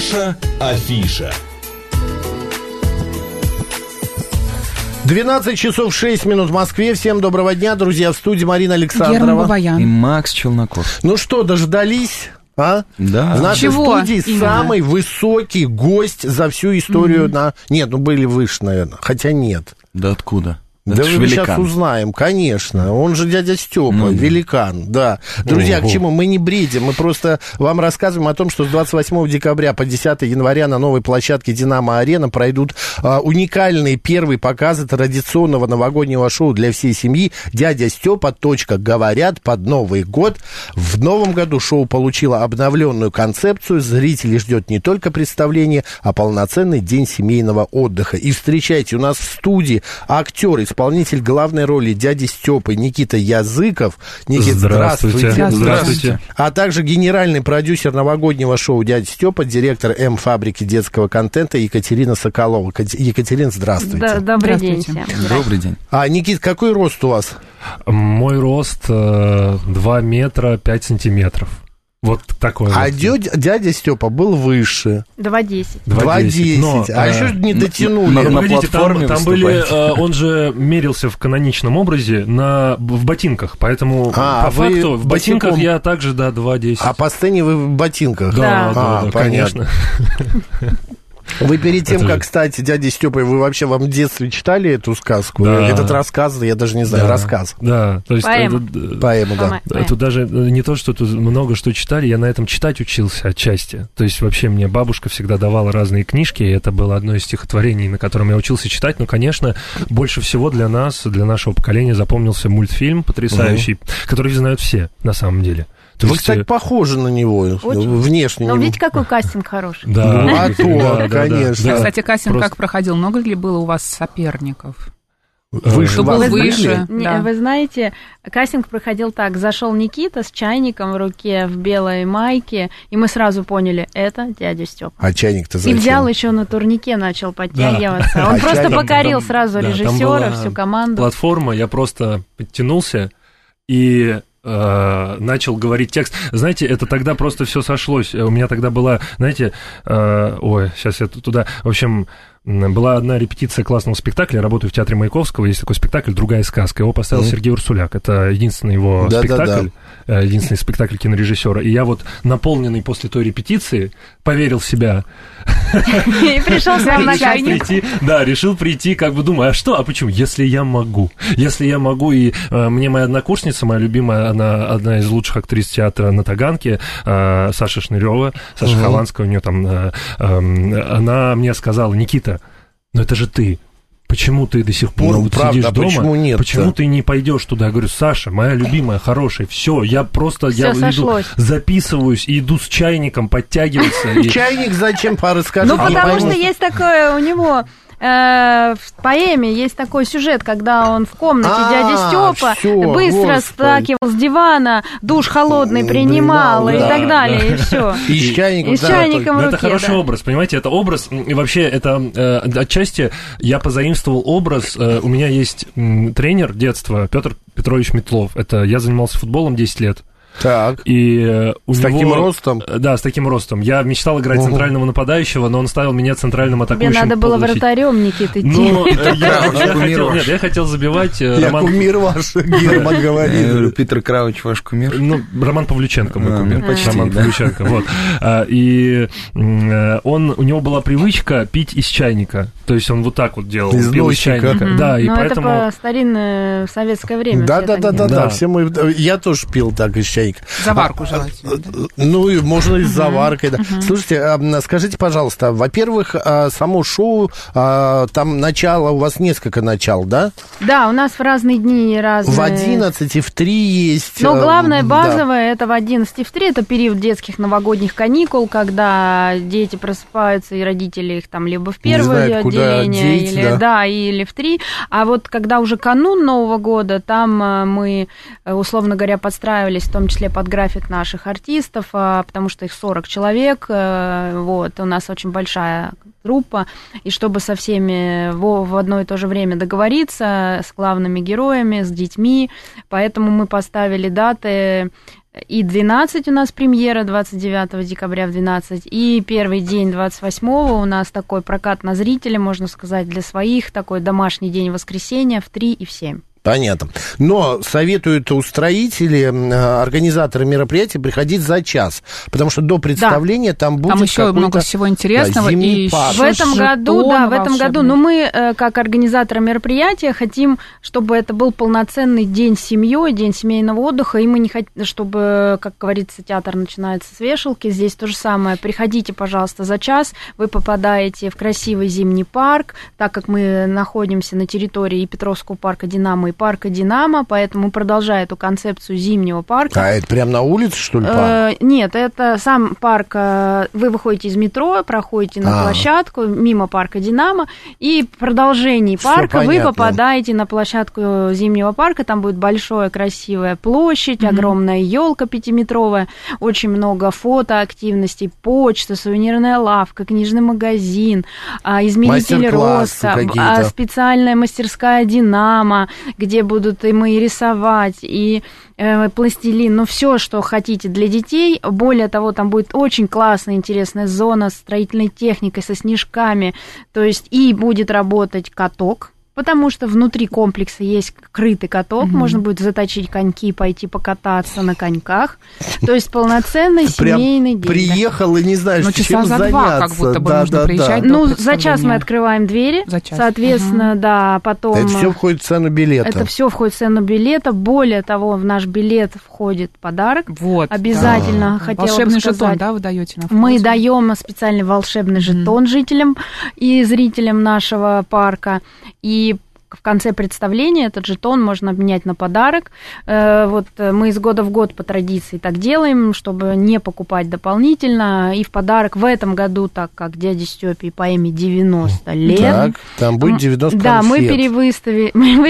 Наша афиша. 12 часов 6 минут в Москве. Всем доброго дня, друзья. В студии Марина Александрова. И Макс Челноков. Ну что, дождались? А? Да. В нашей студии самый высокий гость за всю историю Нет, были выше, наверное. Хотя нет. Да откуда? Да мы сейчас узнаем, конечно. Он же дядя Степа, великан, да. Друзья, к чему? Мы не бредим, мы просто вам рассказываем о том, что с 28 декабря по 10 января на новой площадке «Динамо-арена» пройдут уникальные первые показы традиционного новогоднего шоу для всей семьи «Дядя Степа. Говорят» под Новый год. В новом году шоу получило обновленную концепцию. Зрителей ждет не только представление, а полноценный день семейного отдыха. И встречайте, у нас в студии актер, исполнитель главной роли дяди Степы Никита Языков. Никита, здравствуйте. Здравствуйте. А также генеральный продюсер новогоднего шоу «Дядя Степа», директор М-фабрики детского контента Екатерина Соколова. Екатерина, здравствуйте. Да, добрый день всем. Добрый день. Никит, какой рост у вас? Мой рост 2 метра 5 сантиметров. Вот такой. А дядя Степа был выше. 2,10. 2,10. А еще не дотянули. На платформе там были, он же мерился в каноничном образе в ботинках, поэтому по факту в ботинках я также, 2,10. А по сцене вы в ботинках? Да, конечно. Вы перед тем, как стать дядей Степой, вы вообще в детстве читали эту сказку? Да. Этот рассказ, я даже не знаю, рассказ. Да, то есть... Поэму, да. Тут даже не то, что тут много что читали, я на этом читать учился отчасти. То есть вообще мне бабушка всегда давала разные книжки, и это было одно из стихотворений, на котором я учился читать. Но, конечно, больше всего для нас, для нашего поколения запомнился мультфильм потрясающий, который знают все, на самом деле. Вы, кстати, похожи на него, очень внешне. Но видите, какой кастинг хороший. Да, конечно. А, кстати, кастинг как проходил? Много ли было у вас соперников? Выше был выше. Вы знаете, кастинг проходил так. Зашел Никита с чайником в руке, в белой майке, и мы сразу поняли, это дядя Степа. А чайник-то зачем? И взял еще на турнике, начал подтягиваться. Он просто покорил сразу режиссера, всю команду. Платформа, я просто подтянулся и... начал говорить текст. Знаете, это тогда просто все сошлось. У меня тогда была, знаете, сейчас я туда... В общем, была одна репетиция классного спектакля. Я работаю в театре Маяковского. Есть такой спектакль «Другая сказка». Его поставил Сергей Урсуляк. Это единственный его спектакль. Единственный спектакль кинорежиссера. И я вот, наполненный после той репетиции, поверил в себя. И пришел к нам на чайник. Да, решил прийти, как бы думаю, а почему? Если я могу, и мне моя однокурсница, моя любимая, она одна из лучших актрис театра на Таганке, Саша Шнырёва, Саша Хованская, у нее там, она мне сказала: Никита, но это же ты. Почему ты до сих пор сидишь дома? Почему нет? Почему ты не пойдешь туда? Я говорю: Саша, моя любимая, хорошая, все, я просто иду, записываюсь и иду с чайником подтягиваться. Чайник зачем? Расскажи. Ну, потому что есть такое у него... В поэме есть такой сюжет, когда он в комнате дядя Степа быстро стакивал с дивана, душ холодный принимал и так далее, и все. И с чайником в руке. Это хороший образ, понимаете, это образ, и вообще это отчасти я позаимствовал образ. У меня есть тренер детства Петр Петрович Метлов. Это я занимался футболом 10 лет. Так. И с таким ростом? Да, с таким ростом. Я мечтал играть центрального нападающего, но он ставил меня центральным атакующим. Тебе надо было вратарем, Никита, идти. Ну, я хотел забивать. Я кумир ваш, Герман говорит. Питер Крауч ваш кумир? Ну, Роман Павлюченко мой кумир. Почти, Роман Павлюченко, вот. И у него была привычка пить из чайника. То есть он вот так вот делал. Пил из чайника. Да, и поэтому... это по старинное советское время. Да. Я тоже пил так из чайника. Заварку желательно. Ну, и можно и с заваркой, да. Слушайте, скажите, пожалуйста, во-первых, само шоу, там начало, у вас несколько начал, да? Да, у нас в разные дни разные. В 11 и в 3 есть. Но главное, базовое, это в 11 и в 3, это период детских новогодних каникул, когда дети просыпаются, и родители их там либо в первое отделение, или в 3. А вот когда уже канун Нового года, там мы, условно говоря, подстраивались в том числе под график наших артистов, потому что их 40 человек, вот, у нас очень большая труппа, и чтобы со всеми в одно и то же время договориться, с главными героями, с детьми, поэтому мы поставили даты И 12 у нас премьера 29 декабря в 12. И первый день 28-го у нас такой прокат на зрителя, можно сказать, для своих. Такой домашний день воскресенья в 3 и в 7. Понятно. Но советуют устроители, организаторы мероприятия приходить за час, потому что до представления там будет там еще много всего интересного. Зимний парк. В этом году, но мы, как организаторы мероприятия, хотим, чтобы это был полноценный день с семьей, день семейного отдыха, и мы не хотим, чтобы, как говорится, театр начинается с вешалки. Здесь то же самое. Приходите, пожалуйста, за час, вы попадаете в красивый зимний парк, так как мы находимся на территории и Петровского парка «Динамо», и парка «Динамо», поэтому продолжая эту концепцию зимнего парка. А это прямо на улице, что ли, парк? Нет, это сам парк. Вы выходите из метро, проходите на площадку мимо парка «Динамо», и в продолжении парка вы попадаете на площадку зимнего парка. Там будет большая красивая площадь, огромная елка 5-метровая, очень много фотоактивностей, почта, сувенирная лавка, книжный магазин, измерители роста, специальная мастерская «Динамо», где будут и мы рисовать, и пластилин, ну, все, что хотите для детей. Более того, там будет очень классная, интересная зона с строительной техникой, со снежками, то есть и будет работать каток, потому что внутри комплекса есть крытый каток, можно будет заточить коньки, пойти покататься на коньках. То есть полноценный семейный день. Приехал и не знаешь, чем заняться. Часа за 2 как будто бы нужно приезжать. Ну, за час мы открываем двери, соответственно, да, потом... Это все входит в цену билета. Это все входит в цену билета. Более того, в наш билет входит подарок. Вот. Обязательно, хотела бы сказать. Волшебный жетон, да, вы даете на вход? Мы даем специальный волшебный жетон жителям и зрителям нашего парка. И в конце представления этот жетон можно обменять на подарок. Вот мы из года в год по традиции так делаем, чтобы не покупать дополнительно. И в подарок в этом году, так как дяде Стёпе по имени 90 лет. Так, там будет 90 конфет. Да, мы перевыставили...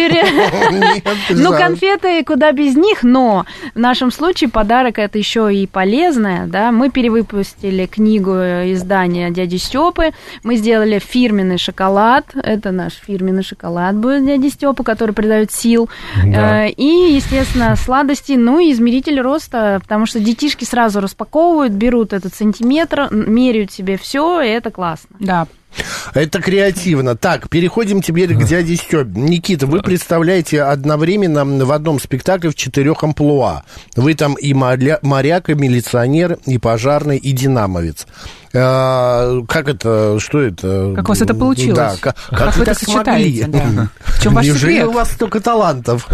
Ну, конфеты куда без них, но в нашем случае подарок это еще и полезное. Да? Мы перевыпустили книгу издания дяди Стёпы. Мы сделали фирменный шоколад. Это наш фирменный шоколад будет дяди Стёпы, который придает сил. Да. И, естественно, сладости, ну и измеритель роста, потому что детишки сразу распаковывают, берут этот сантиметр, меряют себе все, и это классно. Да. Это креативно. Так, переходим теперь к дяде Стёпе. Никита, вы представляете одновременно в одном спектакле в 4 амплуа. Вы там и моряк, и милиционер, и пожарный, и динамовец. Как это, что это? Как у вас это получилось? Да, как вы это сочетаете? Да. В чем ваш Неужели секрет? у вас столько талантов?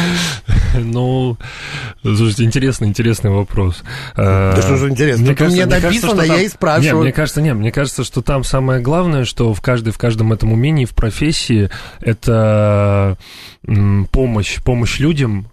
Ну, слушайте, интересный вопрос. Да что же интересно? Мне написано, я и спрашиваю. Мне кажется, что там самое главное, что в каждом этом умении, в профессии, это помощь людям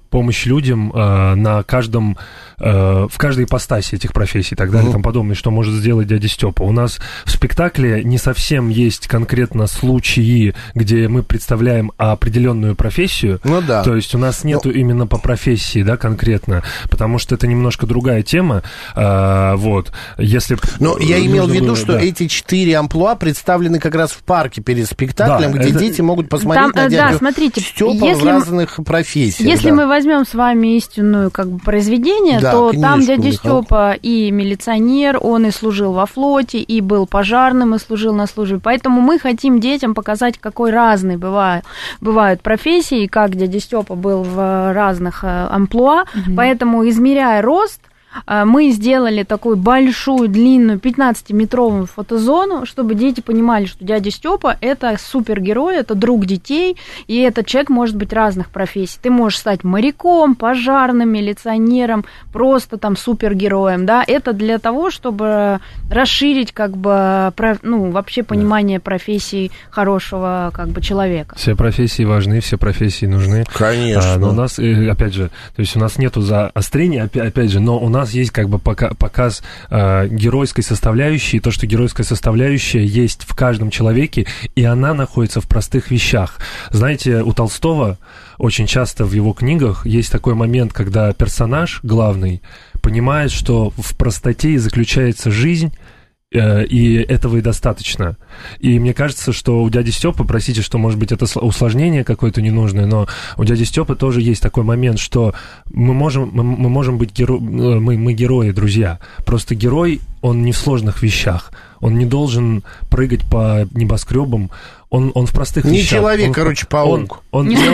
на каждом, в каждой ипостаси этих профессий и так далее и тому подобное, что может сделать дядя Стёпа. У нас в спектакле не совсем есть конкретно случаи, где мы представляем определенную профессию. Ну да. То есть у нас нету именно по профессии, да, конкретно, потому что это немножко другая тема. Вот. Если... Но я имел в виду, что эти 4 амплуа представлены как раз в парке перед спектаклем, где дети могут посмотреть на дядю Стёпу в разных профессиях. Если мы возьмем с вами истинную как бы произведение, то книжку, там дядя Стёпа и милиционер, он и служил во флоте, и был пожарным, и служил на службе. Поэтому мы хотим детям показать, какой разный бывают профессии, и как дядя Стёпа был в разных амплуа. Поэтому, измеряя рост, мы сделали такую большую, длинную, 15-метровую фотозону, чтобы дети понимали, что дядя Стёпа – это супергерой, это друг детей, и этот человек может быть разных профессий. Ты можешь стать моряком, пожарным, милиционером, просто там супергероем, да. Это для того, чтобы расширить как бы, ну, вообще понимание профессии хорошего как бы человека. Все профессии важны, все профессии нужны. Конечно. Но у нас, опять же, то есть у нас нету заострения, опять же, но у нас есть как бы показ геройской составляющей, то, что геройская составляющая есть в каждом человеке, и она находится в простых вещах. Знаете, у Толстого очень часто в его книгах есть такой момент, когда персонаж главный понимает, что в простоте и заключается жизнь, И этого и достаточно. И мне кажется, что у дяди Стёпы, простите, что, может быть, это усложнение какое-то ненужное, но у дяди Стёпы тоже есть такой момент, что мы можем быть мы герои, друзья. Просто герой, он не в сложных вещах. Он не должен прыгать по небоскребам. Он в простых вещах. Не человек, паук. Он не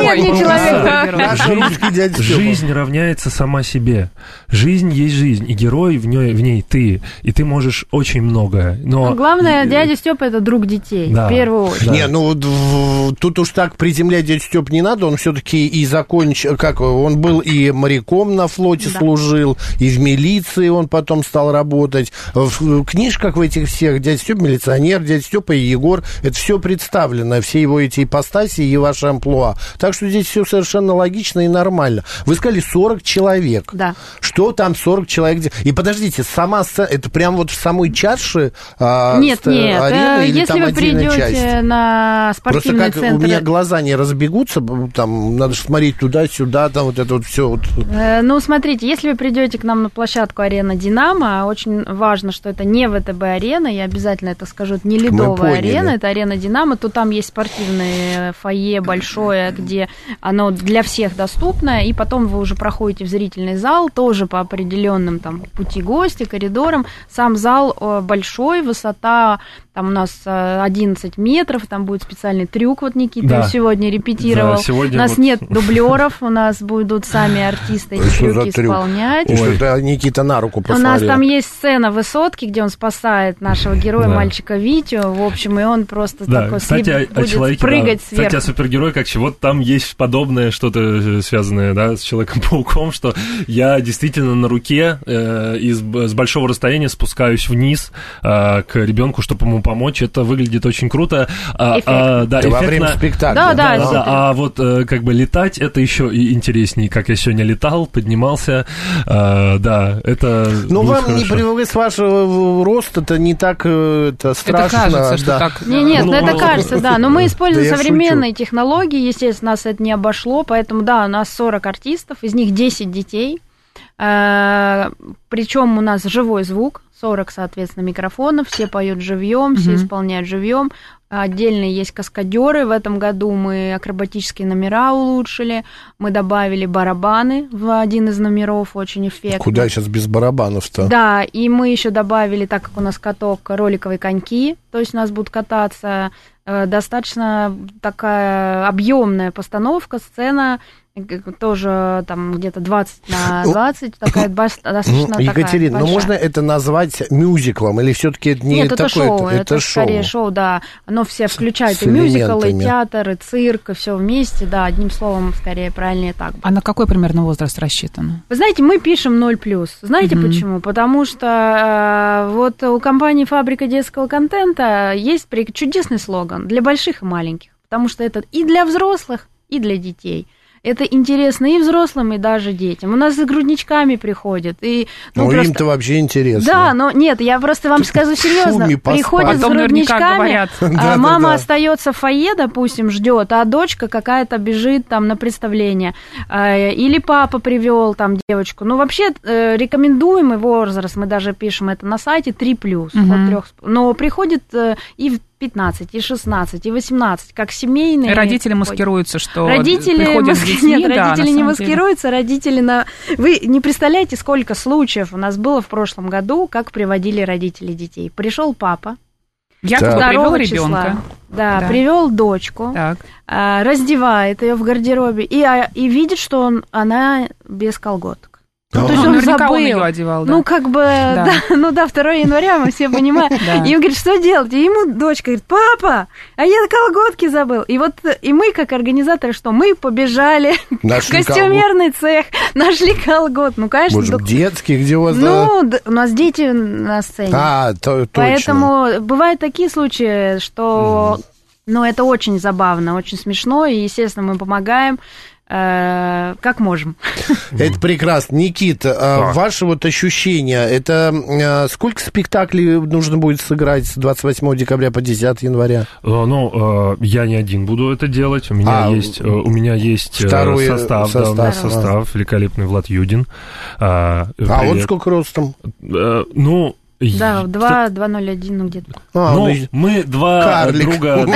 человек. Жизнь равняется сама себе. Жизнь есть жизнь, и герой в ней ты. И ты можешь очень многое. Но главное, дядя Степа — это друг детей, в первую очередь. Не, тут уж так приземлять дядю Степу не надо. Он все-таки и закончил, он был и моряком на флоте служил, и в милиции он потом стал работать. В книжках в этих всех дядя Степа милиционер, дядя Степа и Егор, это все представлено, все его эти ипостаси и ваши амплуа. Так что здесь все совершенно логично и нормально. Вы сказали 40 человек. Да. Что там 40 человек? И подождите, сама сцена, это прям вот в самой чаше нет, арены, или если там вы отдельная часть? Придете на спортивный просто как центр... у меня глаза не разбегутся, там надо смотреть туда-сюда, там вот это вот все. Вот. Ну, смотрите, если вы придете к нам на площадку «Арена Динамо», очень важно, что это не ВТБ-арена, я обязательно это скажу, это не ледовая арена, это «Арена Динамо», то там есть спортивное фойе большое, где оно для всех доступно, и потом вы уже проходите в зрительный зал, тоже по определенным там пути гостя, коридорам. Сам зал большой, высота там у нас 11 метров, там будет специальный трюк, вот Никита сегодня репетировал. У нас нет дублеров, у нас будут сами артисты эти трюки исполнять. Что-то Никита на руку посмотрел. У нас там есть сцена высотки, где он спасает нашего героя, мальчика Витю, в общем, и он просто такой будет прыгать сверху. Кстати, о супергерое, как вот там есть подобное что-то связанное, с Человеком-пауком, что я действительно на руке с большого расстояния спускаюсь вниз к ребенку, чтобы ему помочь. Это выглядит очень круто. Во время спектакля. Да. А вот как бы летать, это еще и интереснее, как я сегодня летал, поднимался. Да, это вам не привыкли с вашего роста-то не так страшно. Это кажется, что так. Нет, это кажется, да. Но мы используем современные технологии, естественно, нас это не обошло, поэтому, у нас 40 артистов, из них 10 детей. Причем у нас живой звук, 40, соответственно, микрофонов, все поют живьем, все исполняют живьем. Отдельно есть каскадеры. В этом году мы акробатические номера улучшили. Мы добавили барабаны в один из номеров, очень эффектно. Куда сейчас без барабанов-то? Да, и мы еще добавили, так как у нас каток, роликовые коньки, то есть у нас будут кататься достаточно такая объемная постановка, сцена, тоже там где-то 20 на 20, такая достаточно Екатерина, такая можно это назвать мюзиклом, или все-таки это не Нет, такое? Шоу, это скорее шоу, да. Оно все включает и мюзикл, и театр, и цирк, и все вместе, да, одним словом, скорее, правильнее так. А на какой примерно возраст рассчитан? Вы знаете, мы пишем 0+. Знаете почему? Потому что вот у компании «Фабрика детского контента» есть чудесный слоган для больших и маленьких, потому что это и для взрослых, и для детей. Это интересно и взрослым, и даже детям. У нас с грудничками приходят. Им-то вообще интересно. Да, но нет, я просто вам скажу серьезно. Приходят с грудничками, мама остается в фойе, допустим, ждет, а дочка какая-то бежит там на представление. Или папа привел там девочку. Вообще рекомендуемый возраст, мы даже пишем это на сайте, 3+. Но приходит и в 15, и 16, и 18, как семейные. Родители маскируются, что родители приходят с детьми. Нет, родители не маскируются, родители Вы не представляете, сколько случаев у нас было в прошлом году, как приводили родители детей. Пришел папа. Привел ребенка. Да, привел дочку, раздевает ее в гардеробе и видит, что она без колготок. То есть он забыл. Он ее одевал, да. 2 января, мы все понимаем. И он говорит, что делать? И ему дочка говорит, папа, а я колготки забыл. И мы, как организаторы, мы побежали в костюмерный цех, нашли колгот. Конечно. Боже, детские, где у вас? У нас дети на сцене. Точно. Поэтому бывают такие случаи, что, это очень забавно, очень смешно, и, естественно, мы помогаем. Как можем. Это прекрасно. Никита, ваши ощущения, это сколько спектаклей нужно будет сыграть с 28 декабря по 10 января? Я не один буду это делать. У меня есть состав, великолепный Влад Юдин. Вот сколько ростом? Да, 2:01, ну где-то. Мы два друга,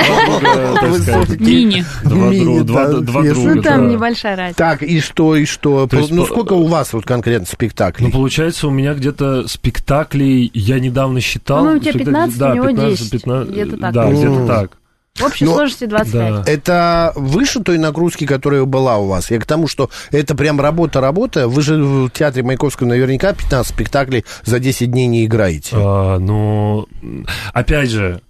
Мини. Два друга. Ну, там небольшая разница. Так, и что? Ну, сколько у вас вот конкретно спектаклей? Ну, получается, у меня где-то спектаклей, я недавно считал... Ну, у тебя 15, у него 10. Где-то так. Да, где-то так. В общей сложности 25. Да. Это выше той нагрузки, которая была у вас? Я к тому, что это прям работа. Вы же в театре Маяковского наверняка 15 спектаклей за 10 дней не играете. Ну, опять же,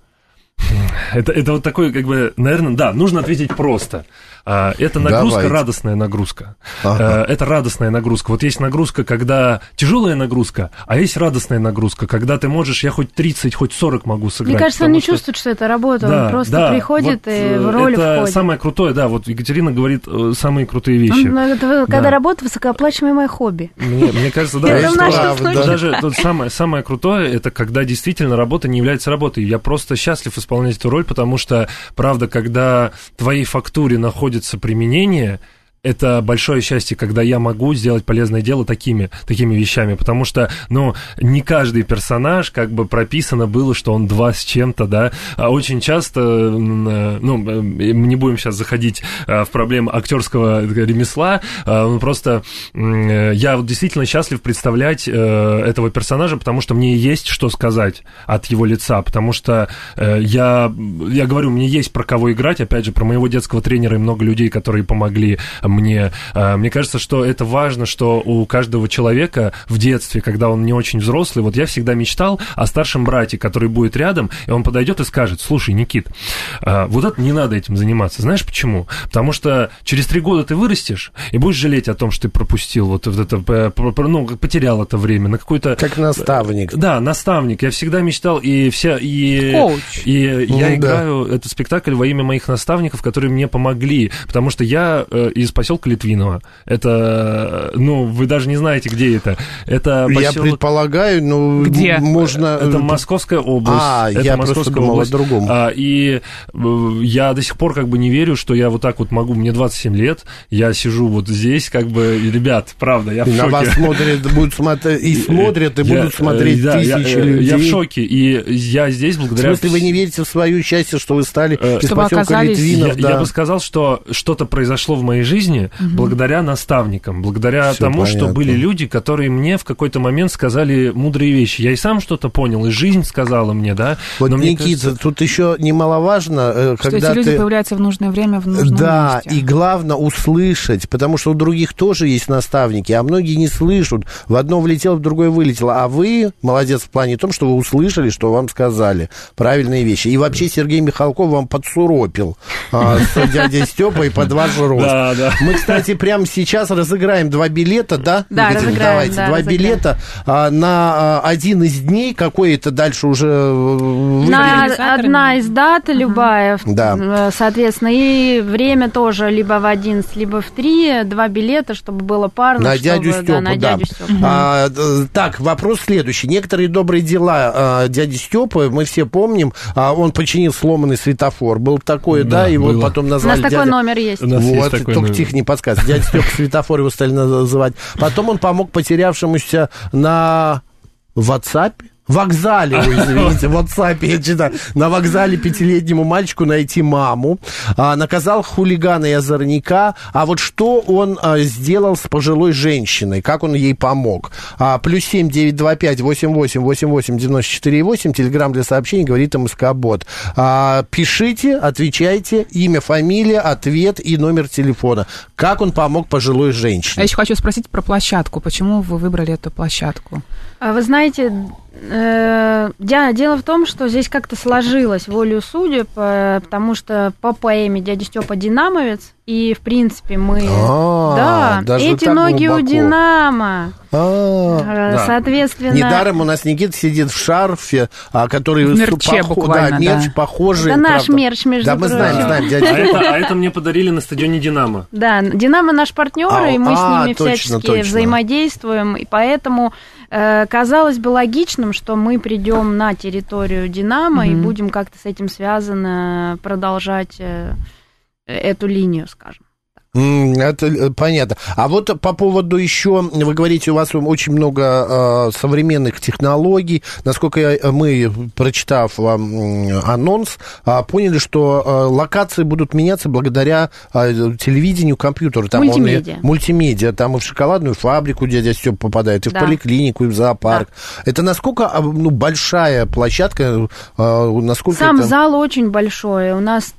это вот такой, как бы, наверное, да, нужно ответить просто. Это нагрузка, радостная нагрузка. Это радостная нагрузка. Вот есть нагрузка, когда тяжелая нагрузка, а есть радостная нагрузка, когда ты можешь, я хоть 30, хоть 40 могу сыграть. Мне кажется, он не чувствует, что это работа, он просто приходит вот и в роль входит. Это самое крутое, да, вот Екатерина говорит самые крутые вещи. Когда работа высокооплачиваемое хобби. Мне кажется, да. Это в нашем случае. Даже самое крутое, это когда действительно работа не является работой. Я просто счастлив исполнять эту роль, потому что, правда, когда твоей фактуре находится применение, это большое счастье, когда я могу сделать полезное дело такими вещами, потому что, не каждый персонаж, как бы прописано было, что он 2 с чем-то, да, а очень часто, мы не будем сейчас заходить в проблемы актерского ремесла, просто я вот действительно счастлив представлять этого персонажа, потому что мне есть что сказать от его лица, потому что я говорю, мне есть про кого играть, опять же, про моего детского тренера и много людей, которые помогли мне кажется, что это важно, что у каждого человека в детстве, когда он не очень взрослый, вот я всегда мечтал о старшем брате, который будет рядом, и он подойдет и скажет: слушай, Никит, вот это не надо этим заниматься. Знаешь почему? Потому что через 3 года ты вырастешь и будешь жалеть о том, что ты пропустил вот это, потерял это время на какой-то... Как наставник. Да, наставник. Я всегда мечтал, коуч. Я играю этот спектакль во имя моих наставников, которые мне помогли, потому что я из поселка Литвиново. Это, вы даже не знаете, где это. Это поселок... Я предполагаю, где? Можно... Это Московская область. Я просто думал о другом. И я до сих пор как бы не верю, что я вот так вот могу. Мне 27 лет, я сижу вот здесь, как бы, и, ребят, правда, я в шоке. На вас будут смотреть тысячи людей. Я в шоке, и я здесь благодаря... В смысле, вы не верите в свое счастье, что вы стали из поселка Литвинов? Я бы сказал, что что-то произошло в моей жизни благодаря наставникам, благодаря тому, понятно. Что были люди, которые мне в какой-то момент сказали мудрые вещи. Я и сам что-то понял, и жизнь сказала мне, да. Вот, Никита, тут еще немаловажно, что когда эти люди появляются в нужное время, в нужном месте. Да, и главное услышать, потому что у других тоже есть наставники, а многие не слышат. В одно влетело, в другое вылетело. А вы молодец в плане том, что вы услышали, что вам сказали правильные вещи. И вообще Сергей Михалков вам подсуропил с дядей Степой под ваш рост. Да. Мы, кстати, прямо сейчас разыграем 2 билета, да? Да, разыграем. Давайте, да, 2 билета на один из дней, какой это дальше уже... Одна из дат, любая, да. Соответственно, и время тоже либо в 11, либо в 3, 2 билета, чтобы было парно. На дядю Степу, да. Так, вопрос следующий. Некоторые добрые дела дяди Степы, мы все помним, он починил сломанный светофор. Был такое, да, его потом назвали... У нас такой номер есть. Вот, только тихо, не подсказывай. Дядя Степа светофор его стали называть. Потом он помог потерявшемуся на WhatsApp. Вокзале, извините, в WhatsApp я читаю. На вокзале 5-летнему мальчику найти маму. Наказал хулигана и озорника. А вот что он сделал с пожилой женщиной? Как он ей помог? +7 925 88 88 94 8. Телеграм для сообщений, говорит МСК-бот. Пишите, отвечайте. Имя, фамилия, ответ и номер телефона. Как он помог пожилой женщине? Я еще хочу спросить про площадку. Почему вы выбрали эту площадку? Вы знаете, дело в том, что здесь как-то сложилось волею судеб, потому что по поэме «Дядя Степа Динамовец», и, в принципе, мы... эти ноги глубоко. У Динамо. Соответственно... Недаром у нас Никита сидит в шарфе, который... В мерче буквально, мерч похожий. Это наш мерч, между прочим. Да, мы знаем, дядя. А это мне подарили на стадионе «Динамо». Да, «Динамо» наш партнер, и мы с ними всячески взаимодействуем, и поэтому... Казалось бы логичным, что мы придем на территорию «Динамо» и будем как-то с этим связано продолжать эту линию, скажем так. Это понятно. А вот по поводу еще, вы говорите, у вас очень много современных технологий. Насколько мы, прочитав вам анонс, поняли, что локации будут меняться благодаря телевидению, компьютеру. Там мультимедиа. Там и в шоколадную фабрику дядя Стёп попадает, и в поликлинику, и в зоопарк. Да. Это насколько большая площадка? Насколько Сам зал очень большой. У нас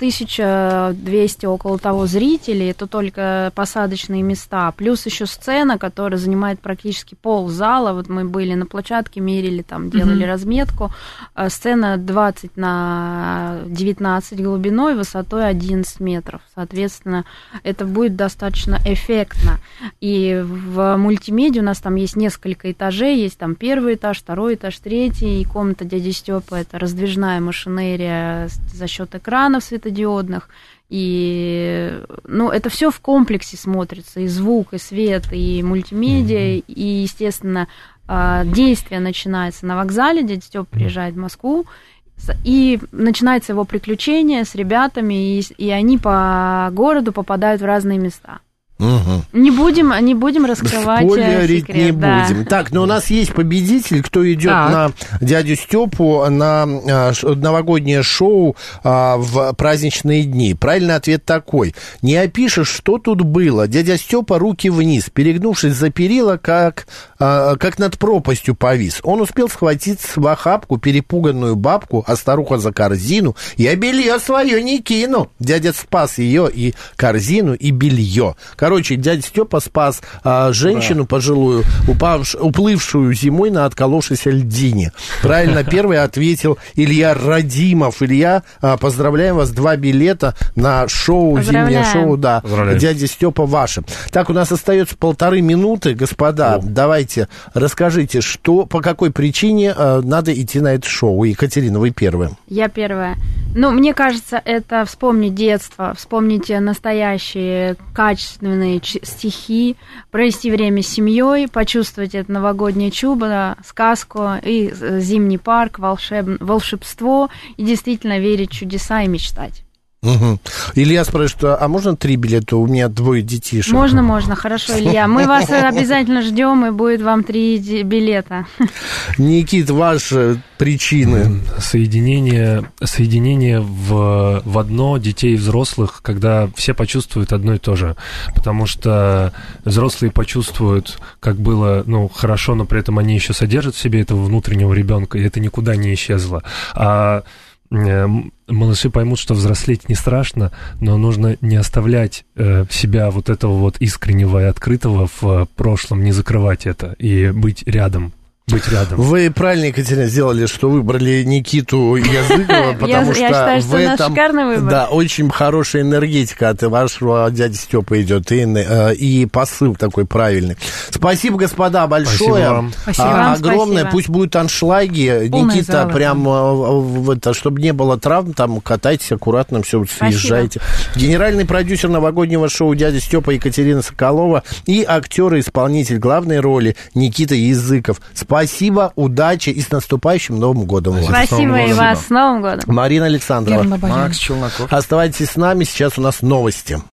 1200 около того зрителей. Это только посадочные места, плюс еще сцена, которая занимает практически ползала. Вот мы были на площадке, мерили, там делали разметку. Сцена 20 на 19 глубиной, высотой 11 метров. Соответственно, это будет достаточно эффектно. И в мультимедиа у нас там есть несколько этажей, есть там первый этаж, второй этаж, третий, и комната дяди Стёпы — это раздвижная машинерия за счет экранов светодиодных. И, это все в комплексе смотрится, и звук, и свет, и мультимедиа, и, естественно, действие начинается на вокзале, дядя Стёпа приезжает в Москву, и начинается его приключение с ребятами, и они по городу попадают в разные места. Не будем раскрывать спойлерить секрет. Не будем. Так, но у нас есть победитель, кто идет на дядю Стёпу, на новогоднее шоу в праздничные дни. Правильный ответ такой: не опишешь, что тут было. Дядя Стёпа руки вниз, перегнувшись за перила, как над пропастью повис. Он успел схватить в охапку перепуганную бабку, а старуха за корзину. Я белье свое не кину. Дядя спас ее и корзину, и белье. Короче, дядя Стёпа спас женщину пожилую, уплывшую зимой на отколовшейся льдине. Правильно, первый ответил Илья Радимов. Илья, поздравляем вас, 2 билета на шоу, зимнее шоу, да, дядя Стёпа ваше. Так, у нас остается 1,5 минуты, господа, давайте, расскажите, по какой причине надо идти на это шоу. Екатерина, вы первая. Я первая. Мне кажется, это вспомнить детство, вспомнить настоящие качественные стихи, провести время с семьей, почувствовать это новогоднее чудо, сказку и зимний парк, волшебство, и действительно верить в чудеса и мечтать. Илья спрашивает, а можно 3 билета? У меня 2 детишек. Можно, хорошо, Илья. Мы вас обязательно ждем, и будет вам 3 билета. Никит, ваши причины? Соединение в одно детей и взрослых, когда все почувствуют одно и то же. Потому что взрослые почувствуют, как было, хорошо, но при этом они еще содержат в себе этого внутреннего ребенка, и это никуда не исчезло. А малыши поймут, что взрослеть не страшно, но нужно не оставлять себя вот этого вот искреннего и открытого в прошлом, не закрывать это и быть рядом. Вы правильно, Екатерина, сделали, что выбрали Никиту Языкова, потому что считаю, в этом очень хорошая энергетика от вашего дяди Стёпы идет, и посыл такой правильный. Спасибо, господа, большое. Спасибо вам. Огромное. Спасибо. Пусть будут аншлаги. Полная Никита, зала, прям, чтобы не было травм, там катайтесь аккуратно, все, съезжайте. Генеральный продюсер новогоднего шоу дядя Стёпа Екатерина Соколова и актер и исполнитель главной роли Никита Языков. Спасибо, удачи и с наступающим Новым годом. Спасибо и вас с Новым годом. Марина Александрова. Макс Челноков. Оставайтесь с нами, сейчас у нас новости.